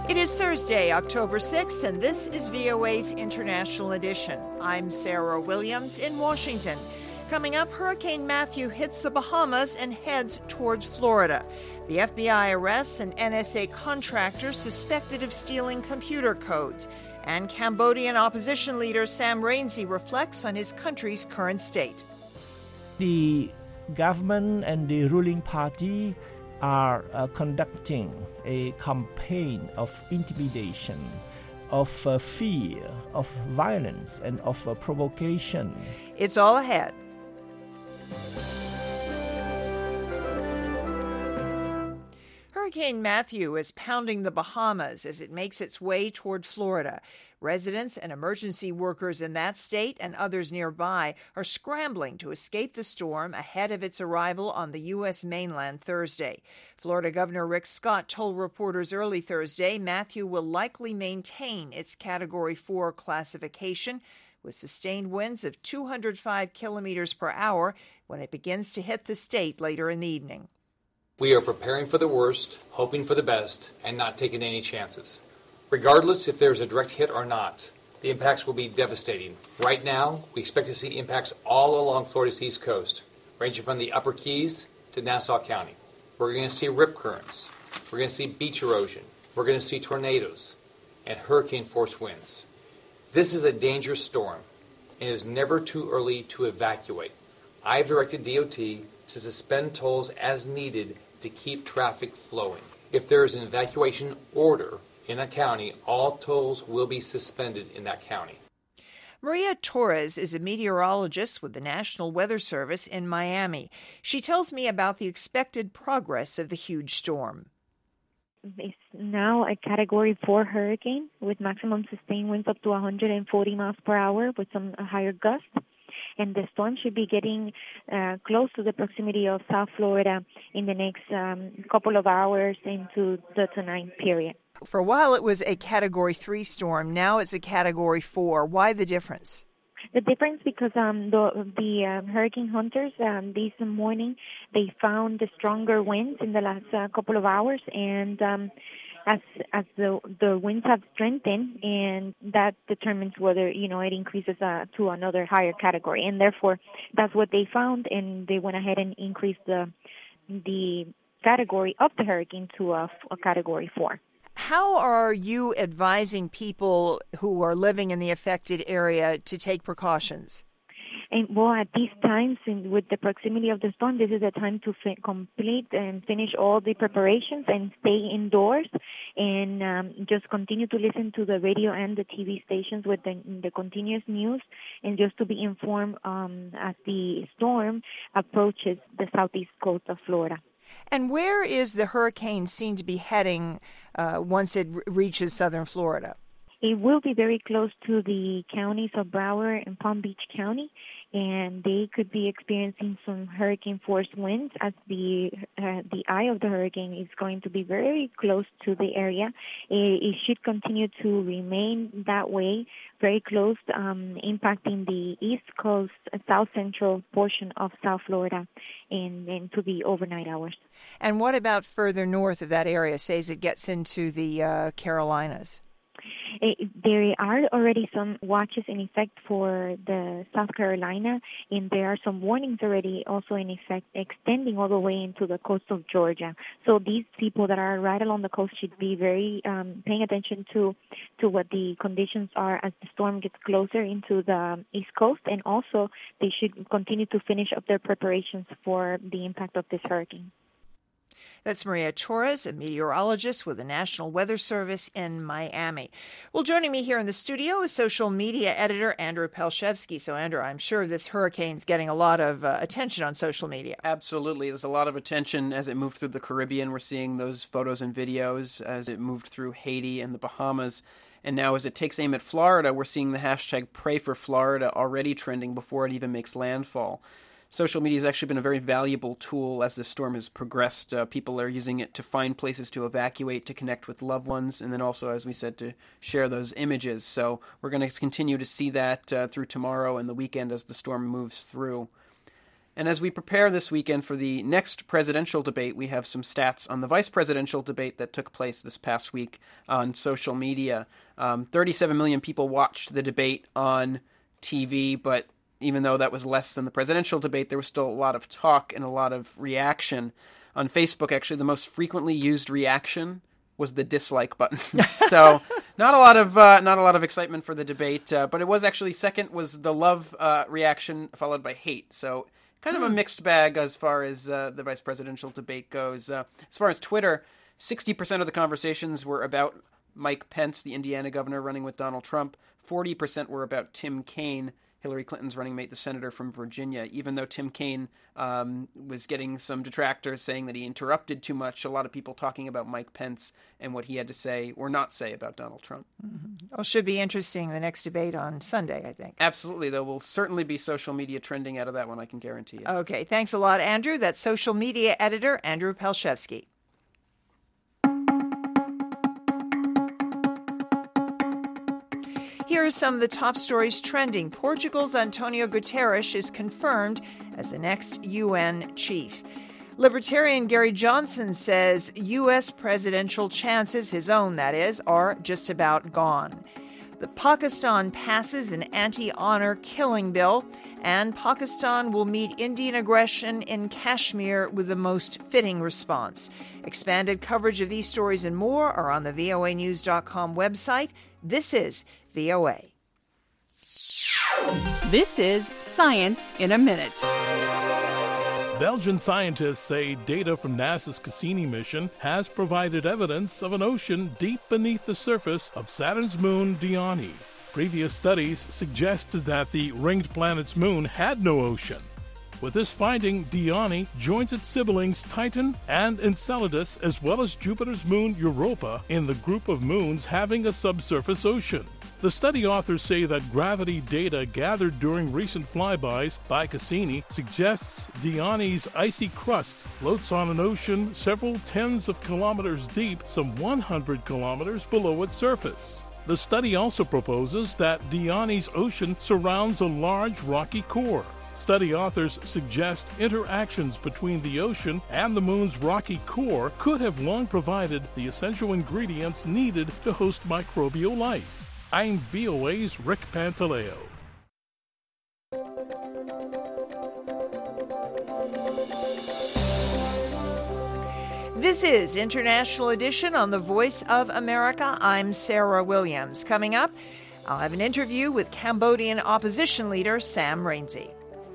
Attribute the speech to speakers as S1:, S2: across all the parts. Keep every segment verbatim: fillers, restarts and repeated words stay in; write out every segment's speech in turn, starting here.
S1: It is Thursday, October sixth, and this is V O A's International Edition. I'm Sarah Williams in Washington. Coming up, Hurricane Matthew hits the Bahamas and heads towards Florida. The F B I arrests an N S A contractor suspected of stealing computer codes. And Cambodian opposition leader Sam Rainsy reflects on his country's current state.
S2: The government and the ruling party are uh, conducting a campaign of intimidation, of uh, fear, of violence, and of uh, provocation.
S1: It's all ahead. Hurricane Matthew is pounding the Bahamas as it makes its way toward Florida. Residents and emergency workers in that state and others nearby are scrambling to escape the storm ahead of its arrival on the U S mainland Thursday. Florida Governor Rick Scott told reporters early Thursday Matthew will likely maintain its Category four classification with sustained winds of two hundred five kilometers per hour when it begins to hit the state later in the evening.
S3: We are preparing for the worst, hoping for the best, and not taking any chances. Regardless if there's a direct hit or not, the impacts will be devastating. Right now, we expect to see impacts all along Florida's east coast, ranging from the Upper Keys to Nassau County. We're going to see rip currents. We're going to see beach erosion. We're going to see tornadoes and hurricane-force winds. This is a dangerous storm, and it is never too early to evacuate. I've directed D O T to suspend tolls as needed to keep traffic flowing. If there is an evacuation order in a county, all tolls will be suspended in that county.
S1: Maria Torres is a meteorologist with the National Weather Service in Miami. She tells me about the expected progress of the huge storm.
S4: It's now a Category four hurricane with maximum sustained winds up to one hundred forty miles per hour with some higher gusts. And the storm should be getting uh, close to the proximity of South Florida in the next um, couple of hours into the tonight period.
S1: For a while it was a Category three storm. Now it's a Category four. Why the difference?
S4: The difference because um, the, the uh, hurricane hunters um, this morning, they found the stronger winds in the last uh, couple of hours, and um, as as the the winds have strengthened, and that determines whether, you know, it increases uh, to another higher category, and therefore that's what they found, and they went ahead and increased the the category of the hurricane to a, a Category four.
S1: How are you advising people who are living in the affected area to take precautions?
S4: And well, at these times, and with the proximity of the storm, this is a time to fi- complete and finish all the preparations and stay indoors, and um, just continue to listen to the radio and the T V stations with the, the continuous news, and just to be informed um, as the storm approaches the southeast coast of Florida.
S1: And where is the hurricane seen to be heading uh, once it r- reaches southern Florida?
S4: It will be very close to the counties of Broward and Palm Beach County, and they could be experiencing some hurricane-force winds as the uh, the eye of the hurricane is going to be very close to the area. It, it should continue to remain that way, very close, um, impacting the east coast, uh, south-central portion of South Florida and into the overnight hours.
S1: And what about further north of that area, say as it gets into the uh, Carolinas?
S4: It, there are already some watches in effect for the South Carolina, and there are some warnings already also in effect extending all the way into the coast of Georgia. So these people that are right along the coast should be very um, paying attention to to what the conditions are as the storm gets closer into the East Coast, and also they should continue to finish up their preparations for the impact of this hurricane.
S1: That's Maria Torres, a meteorologist with the National Weather Service in Miami. Well, joining me here in the studio is social media editor Andrew Palshevsky. So, Andrew, I'm sure this hurricane's getting a lot of uh, attention on social media.
S5: Absolutely. There's a lot of attention as it moved through the Caribbean. We're seeing those photos and videos as it moved through Haiti and the Bahamas. And now as it takes aim at Florida, we're seeing the hashtag Pray for Florida already trending before it even makes landfall. Social media has actually been a very valuable tool as this storm has progressed. Uh, people are using it to find places to evacuate, to connect with loved ones, and then also, as we said, to share those images. So we're going to continue to see that uh, through tomorrow and the weekend as the storm moves through. And as we prepare this weekend for the next presidential debate, we have some stats on the vice presidential debate that took place this past week on social media. Um, thirty-seven million people watched the debate on T V, but even though that was less than the presidential debate, there was still a lot of talk and a lot of reaction. On Facebook, actually, the most frequently used reaction was the dislike button. So not a lot of uh, not a lot of excitement for the debate, uh, but it was actually second was the love uh, reaction, followed by hate. So kind of a mixed bag as far as uh, the vice presidential debate goes. Uh, as far as Twitter, sixty percent of the conversations were about Mike Pence, the Indiana governor running with Donald Trump. forty percent were about Tim Kaine, Hillary Clinton's running mate, the senator from Virginia. Even though Tim Kaine um, was getting some detractors saying that he interrupted too much, a lot of people talking about Mike Pence and what he had to say or not say about Donald Trump.
S1: Mm-hmm. Well, should be interesting, the next debate on Sunday, I think.
S5: Absolutely. There will certainly be social media trending out of that one, I can guarantee you.
S1: Okay. Thanks a lot, Andrew. That's social media editor Andrew Palshevsky. Here are some of the top stories trending. Portugal's Antonio Guterres is confirmed as the next U N chief. Libertarian Gary Johnson says U S presidential chances, his own that is, are just about gone. The Pakistan passes an anti-honor killing bill, and Pakistan will meet Indian aggression in Kashmir with the most fitting response. Expanded coverage of these stories and more are on the V O A news dot com website. This is V O A.
S6: This is Science in a Minute.
S7: Belgian scientists say data from NASA's Cassini mission has provided evidence of an ocean deep beneath the surface of Saturn's moon Dione. Previous studies suggested that the ringed planet's moon had no ocean. With this finding, Dione joins its siblings Titan and Enceladus, as well as Jupiter's moon Europa, in the group of moons having a subsurface ocean. The study authors say that gravity data gathered during recent flybys by Cassini suggests Dione's icy crust floats on an ocean several tens of kilometers deep, some one hundred kilometers below its surface. The study also proposes that Dione's ocean surrounds a large rocky core. Study authors suggest interactions between the ocean and the moon's rocky core could have long provided the essential ingredients needed to host microbial life. I'm V O A's Rick Pantaleo.
S1: This is International Edition on the Voice of America. I'm Sarah Williams. Coming up, I'll have an interview with Cambodian opposition leader Sam Rainsy.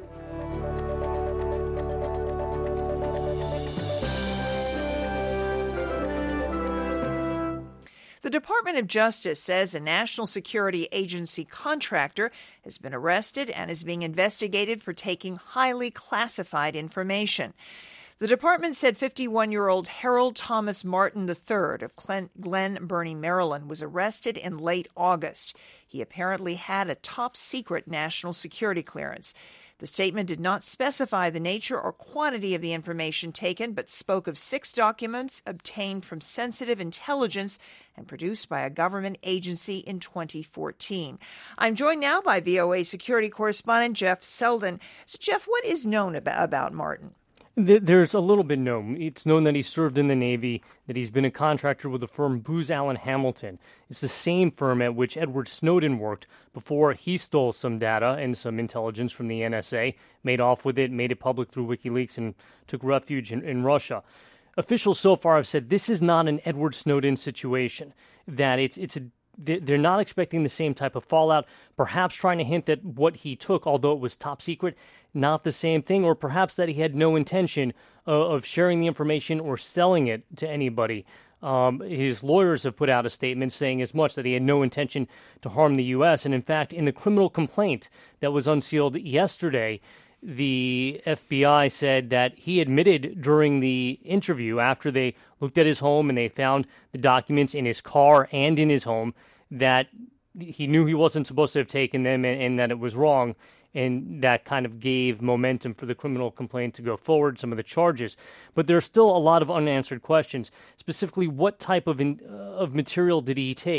S1: The Department of Justice says a National Security Agency contractor has been arrested and is being investigated for taking highly classified information. The department said fifty-one-year-old Harold Thomas Martin the third of Glen Burnie, Maryland, was arrested in late August. He apparently had a top-secret national security clearance. The statement did not specify the nature or quantity of the information taken, but spoke of six documents obtained from sensitive intelligence and produced by a government agency in twenty fourteen. I'm joined now by V O A security correspondent Jeff Selden. So, Jeff, what is known about, about Martin?
S8: There's a little bit known. It's known that he served in the Navy, that he's been a contractor with the firm Booz Allen Hamilton. It's the same firm at which Edward Snowden worked before he stole some data and some intelligence from the N S A, made off with it, made it public through WikiLeaks, and took refuge in, in Russia. Officials so far have said this is not an Edward Snowden situation, that it's it's a they're not expecting the same type of fallout, perhaps trying to hint that what he took, although it was top secret, not the same thing, or perhaps that he had no intention uh, of sharing the information or selling it to anybody. Um, his lawyers have put out a statement saying as much, that he had no intention to harm the U S. And in fact, in the criminal complaint that was unsealed yesterday, the F B I said that he admitted during the interview, after they looked at his home and they found the documents in his car and in his home, that he knew he wasn't supposed to have taken them and, and that it was wrong. And that kind of gave momentum for the criminal complaint to go forward, some of the charges. But there's still a lot of unanswered questions. Specifically, what type of in, uh, of material did he take?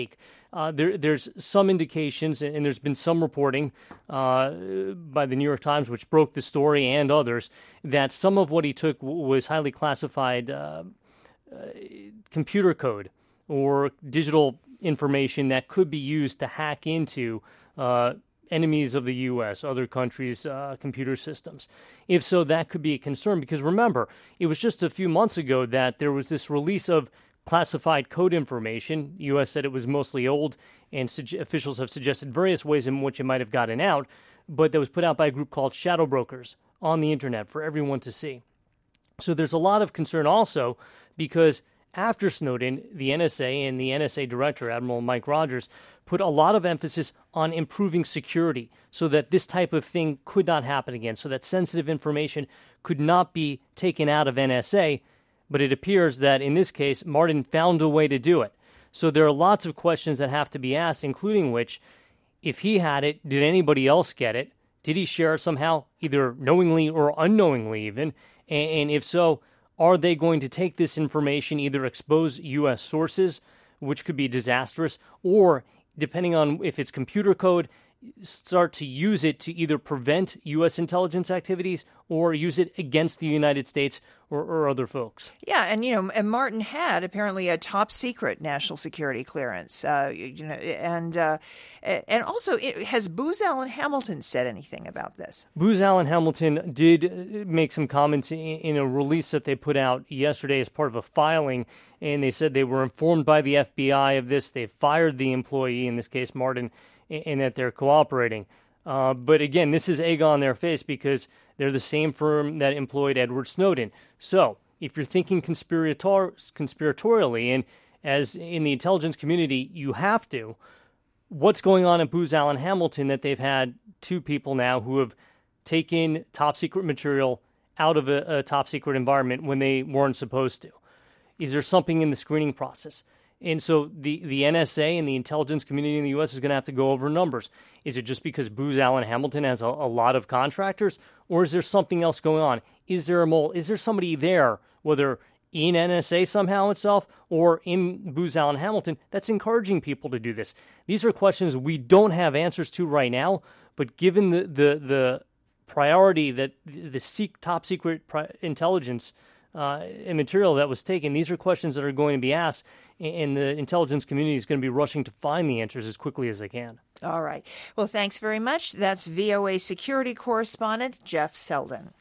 S8: uh, there, there's some indications, and there's been some reporting uh, by the New York Times, which broke the story, and others, that some of what he took w- was highly classified uh, uh, computer code or digital information that could be used to hack into uh, enemies of the U S, other countries' uh, computer systems. If so, that could be a concern, because remember, it was just a few months ago that there was this release of classified code information. The U S said it was mostly old, and su- officials have suggested various ways in which it might have gotten out, but that was put out by a group called Shadow Brokers on the internet for everyone to see. So there's a lot of concern also, because after Snowden, the N S A and the N S A director, Admiral Mike Rogers, put a lot of emphasis on improving security so that this type of thing could not happen again, so that sensitive information could not be taken out of N S A. But it appears that in this case, Martin found a way to do it. So there are lots of questions that have to be asked, including which, if he had it, did anybody else get it? Did he share it somehow, either knowingly or unknowingly even? And, and if so, are they going to take this information, either expose U S sources, which could be disastrous, or, depending on if it's computer code, start to use it to either prevent U S intelligence activities or use it against the United States or, or other folks?
S1: Yeah, and you know, and Martin had apparently a top secret national security clearance, uh, you know, and uh, and also, it, has Booz Allen Hamilton said anything about this?
S8: Booz Allen Hamilton did make some comments in, in a release that they put out yesterday as part of a filing, and they said they were informed by the F B I of this. They fired the employee, in this case Martin, and that they're cooperating. Uh, but again, this is egg on their face, because they're the same firm that employed Edward Snowden. So if you're thinking conspirator- conspiratorially, and as in the intelligence community, you have to, what's going on at Booz Allen Hamilton that they've had two people now who have taken top secret material out of a, a top secret environment when they weren't supposed to? Is there something in the screening process? And so the, the N S A and the intelligence community in the U S is going to have to go over numbers. Is it just because Booz Allen Hamilton has a, a lot of contractors, or is there something else going on? Is there a mole? Is there somebody there, whether in N S A somehow itself or in Booz Allen Hamilton, that's encouraging people to do this? These are questions we don't have answers to right now, but given the, the, the priority that the seek, top secret pri- intelligence uh, and material that was taken, these are questions that are going to be asked, and the intelligence community is going to be rushing to find the answers as quickly as they can.
S1: All right. Well, thanks very much. That's V O A security correspondent Jeff Selden.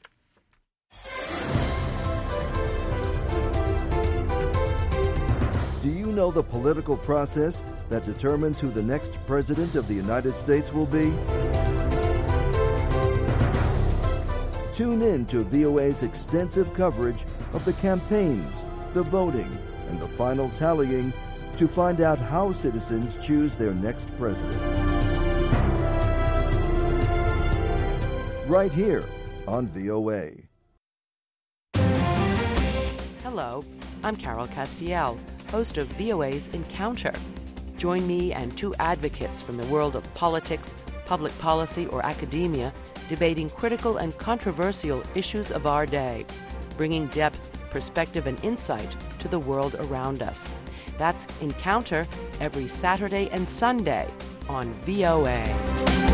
S9: Do you know the political process that determines who the next president of the United States will be? Tune in to V O A's extensive coverage of the campaigns, the voting, and the final tallying to find out how citizens choose their next president. Right here on V O A.
S10: Hello, I'm Carol Castiel, host of V O A's Encounter. Join me and two advocates from the world of politics, public policy, or academia debating critical and controversial issues of our day, bringing depth, perspective, and insight to the world around us. That's Encounter every Saturday and Sunday on V O A.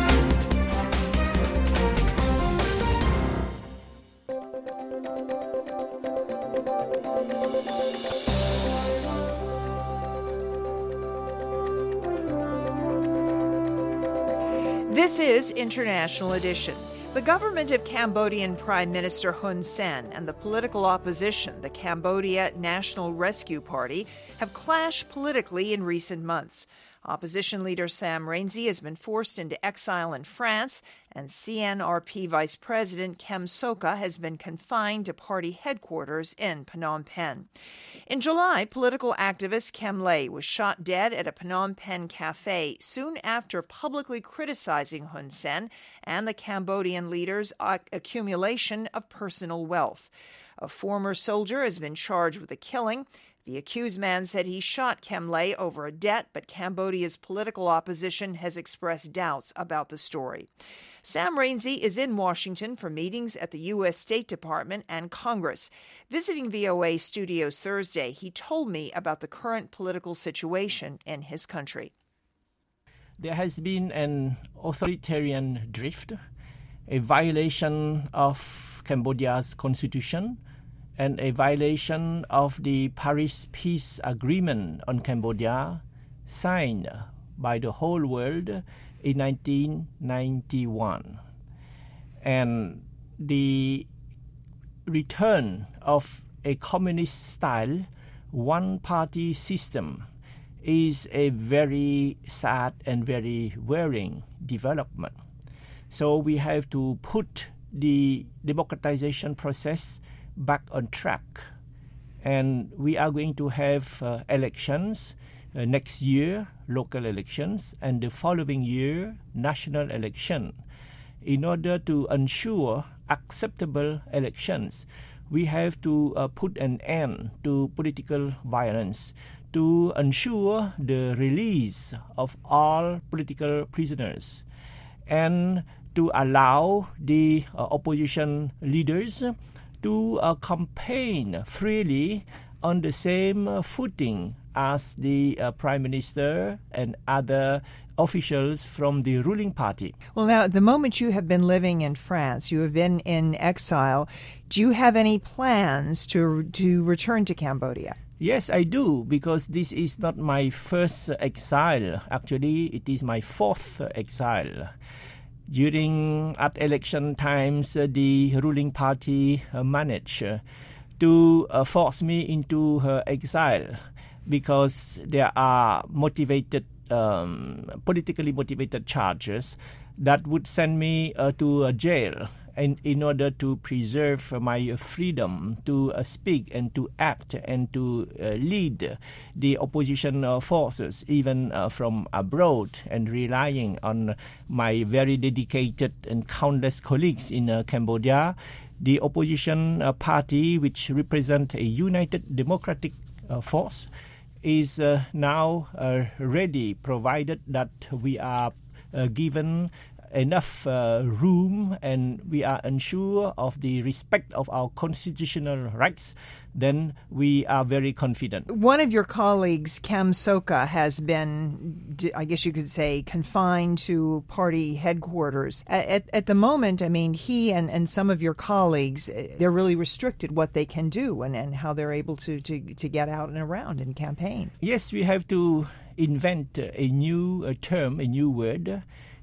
S1: This is International Edition. The government of Cambodian Prime Minister Hun Sen and the political opposition, the Cambodia National Rescue Party, have clashed politically in recent months. Opposition leader Sam Rainsy has been forced into exile in France, and C N R P Vice President Kem Sokha has been confined to party headquarters in Phnom Penh. In July, political activist Kem Lay was shot dead at a Phnom Penh cafe soon after publicly criticizing Hun Sen and the Cambodian leader's accumulation of personal wealth. A former soldier has been charged with the killing. The accused man said he shot Kem Ley over a debt, but Cambodia's political opposition has expressed doubts about the story. Sam Rainsy is in Washington for meetings at the U S State Department and Congress. Visiting V O A studios Thursday, he told me about the current political situation in his country.
S2: There has been an authoritarian drift, a violation of Cambodia's constitution, and a violation of the Paris Peace Agreement on Cambodia, signed by the whole world in nineteen ninety-one. And the return of a communist-style one-party system is a very sad and very worrying development. So we have to put the democratization process back on track. And we are going to have uh, elections uh, next year, local elections, and the following year, national election. In order to ensure acceptable elections, we have to uh, put an end to political violence, to ensure the release of all political prisoners, and to allow the uh, opposition leaders to uh, campaign freely on the same uh, footing as the uh, Prime Minister and other officials from the ruling party.
S1: Well, now, at the moment you have been living in France, you have been in exile. Do you have any plans to to return to Cambodia?
S2: Yes, I do, because this is not my first exile. Actually, it is my fourth exile. During at election times, uh, the ruling party uh, managed uh, to uh, force me into uh, exile because there are motivated, um, politically motivated charges that would send me uh, to a jail, and in order to preserve my freedom to uh, speak and to act and to uh, lead the opposition uh, forces, even uh, from abroad, and relying on my very dedicated and countless colleagues in uh, Cambodia, the opposition uh, party, which represents a united democratic uh, force, is uh, now uh, ready, provided that we are uh, given enough uh, room and we are unsure of the respect of our constitutional rights, then we are very confident.
S1: One of your colleagues, Kem Sokha, has been, I guess you could say, confined to party headquarters. At, at the moment, I mean, he and, and some of your colleagues, they're really restricted what they can do and, and how they're able to, to, to get out and around and campaign.
S2: Yes, we have to invent a new uh, term, a new word.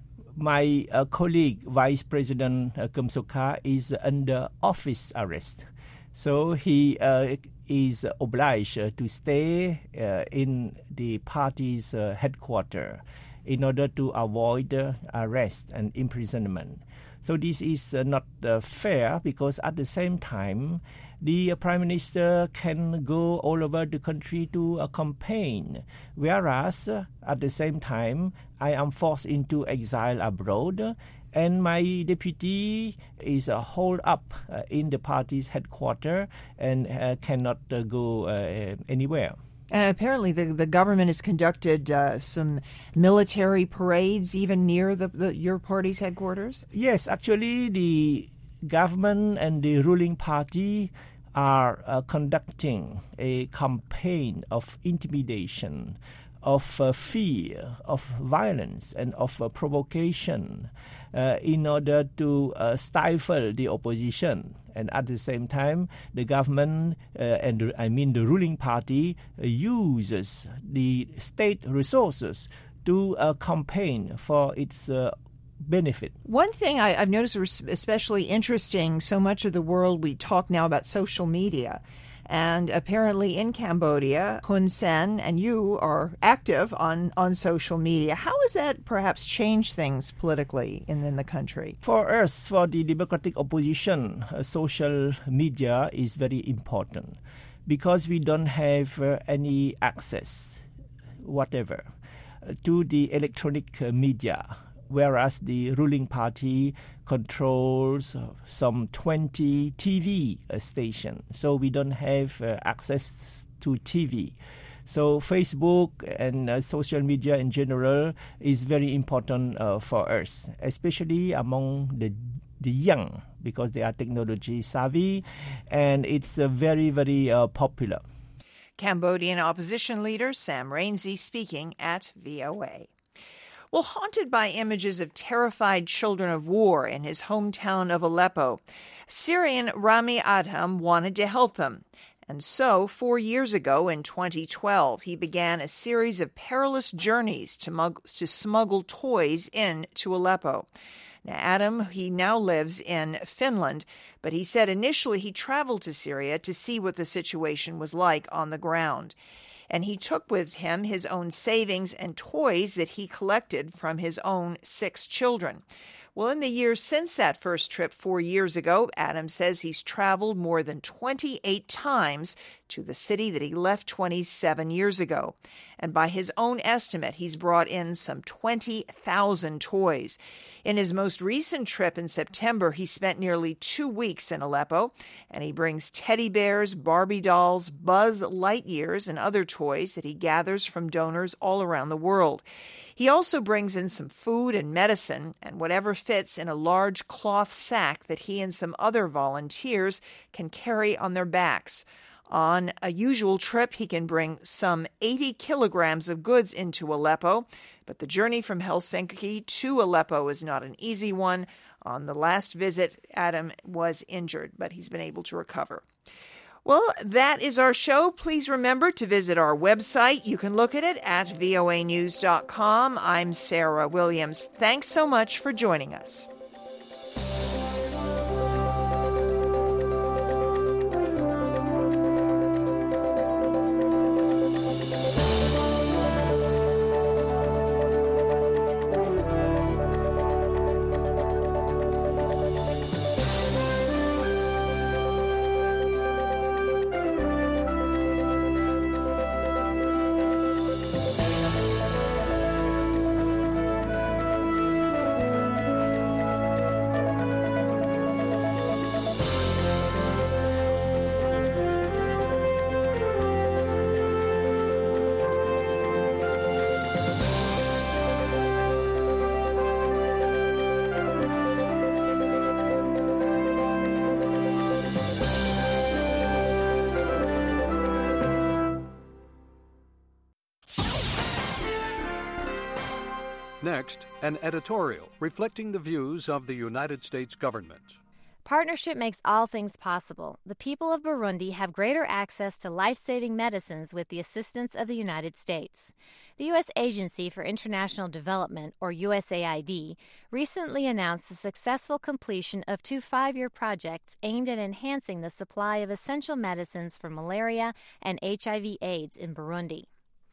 S2: My uh, colleague, Vice President uh, Kem Sokha, is under office arrest. So he uh, is obliged uh, to stay uh, in the party's uh, headquarters in order to avoid uh, arrest and imprisonment. So this is uh, not uh, fair, because at the same time, the uh, Prime Minister can go all over the country to uh, campaign, whereas uh, at the same time, I am forced into exile abroad, and my deputy is uh, holed up uh, in the party's headquarters and uh, cannot uh, go uh, anywhere.
S1: And apparently the, the government has conducted uh, some military parades even near the, the your party's headquarters?
S2: Yes, actually the government and the ruling party are uh, conducting a campaign of intimidation, of uh, fear, of violence, and of uh, provocation uh, in order to uh, stifle the opposition. And at the same time, the government, uh, and I mean the ruling party, uh, uses the state resources to uh, campaign for its uh, benefit.
S1: One thing I, I've noticed was especially interesting, so much of the world, we talk now about social media. And apparently in Cambodia, Hun Sen and you are active on, on social media. How has that perhaps changed things politically in, in the country?
S2: For us, for the democratic opposition, uh, social media is very important because we don't have uh, any access, whatever, uh, to the electronic uh, media, whereas the ruling party controls uh, some twenty T V uh, stations. So we don't have uh, access to T V. So Facebook and uh, social media in general is very important uh, for us, especially among the the young, because they are technology savvy, and it's uh, very, very uh, popular.
S1: Cambodian opposition leader Sam Rainsy speaking at V O A. Well, haunted by images of terrified children of war in his hometown of Aleppo, Syrian Rami Adham wanted to help them. And so, four years ago in twenty twelve, he began a series of perilous journeys to, mug- to smuggle toys into Aleppo. Now, Adam, he now lives in Finland, but he said initially he traveled to Syria to see what the situation was like on the ground. And he took with him his own savings and toys that he collected from his own six children. Well, in the years since that first trip four years ago, Adam says he's traveled more than twenty-eight times to the city that he left twenty-seven years ago. And by his own estimate, he's brought in some twenty thousand toys. In his most recent trip in September, he spent nearly two weeks in Aleppo, and he brings teddy bears, Barbie dolls, Buzz Lightyears, and other toys that he gathers from donors all around the world. He also brings in some food and medicine and whatever fits in a large cloth sack that he and some other volunteers can carry on their backs. On a usual trip, he can bring some eighty kilograms of goods into Aleppo, but the journey from Helsinki to Aleppo is not an easy one. On the last visit, Adam was injured, but he's been able to recover. Well, that is our show. Please remember to visit our website. You can look at it at V O A news dot com. I'm Sarah Williams. Thanks so much for joining us.
S11: Next, an editorial reflecting the views of the United States government.
S12: Partnership makes all things possible. The people of Burundi have greater access to life-saving medicines with the assistance of the United States. The U S Agency for International Development, or U S A I D, recently announced the successful completion of two five-year projects aimed at enhancing the supply of essential medicines for malaria and H I V AIDS in Burundi.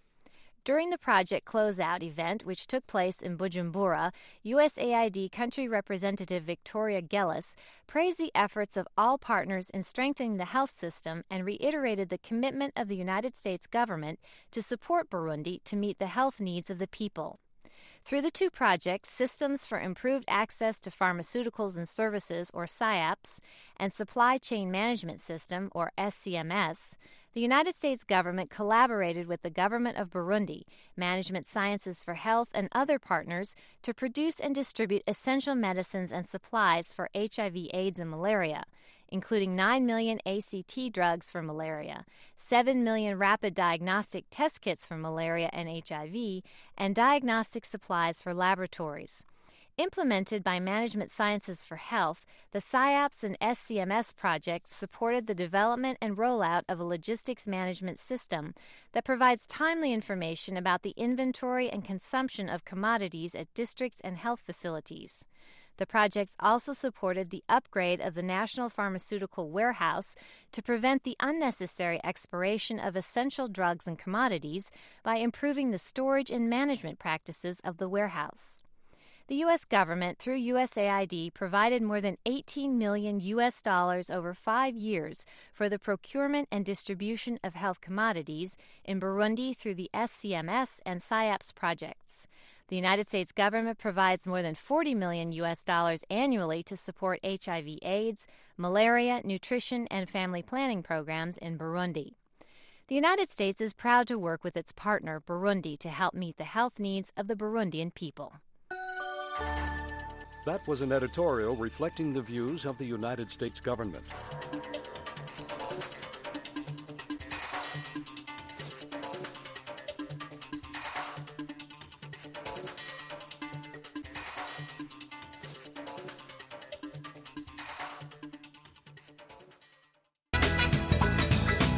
S12: During the project closeout event, which took place in Bujumbura, U S A I D Country Representative Victoria Gellis praised the efforts of all partners in strengthening the health system and reiterated the commitment of the United States government to support Burundi to meet the health needs of the people. Through the two projects, Systems for Improved Access to Pharmaceuticals and Services, or SIAPS, and Supply Chain Management System, or S C M S, the United States government collaborated with the government of Burundi, Management Sciences for Health, and other partners to produce and distribute essential medicines and supplies for H I V AIDS and malaria, including nine million A C T drugs for malaria, seven million rapid diagnostic test kits for malaria and H I V, and diagnostic supplies for laboratories. Implemented by Management Sciences for Health, the SIAPS and S C M S projects supported the development and rollout of a logistics management system that provides timely information about the inventory and consumption of commodities at districts and health facilities. The projects also supported the upgrade of the National Pharmaceutical Warehouse to prevent the unnecessary expiration of essential drugs and commodities by improving the storage and management practices of the warehouse. The U S government, through U S A I D, provided more than eighteen million U S dollars over five years for the procurement and distribution of health commodities in Burundi through the S C M S and SIAPS projects. The United States government provides more than forty million U S dollars annually to support H I V/AIDS, malaria, nutrition, and family planning programs in Burundi. The United States is proud to work with its partner, Burundi, to help meet the health needs of the Burundian people.
S11: That was an editorial reflecting the views of the United States government.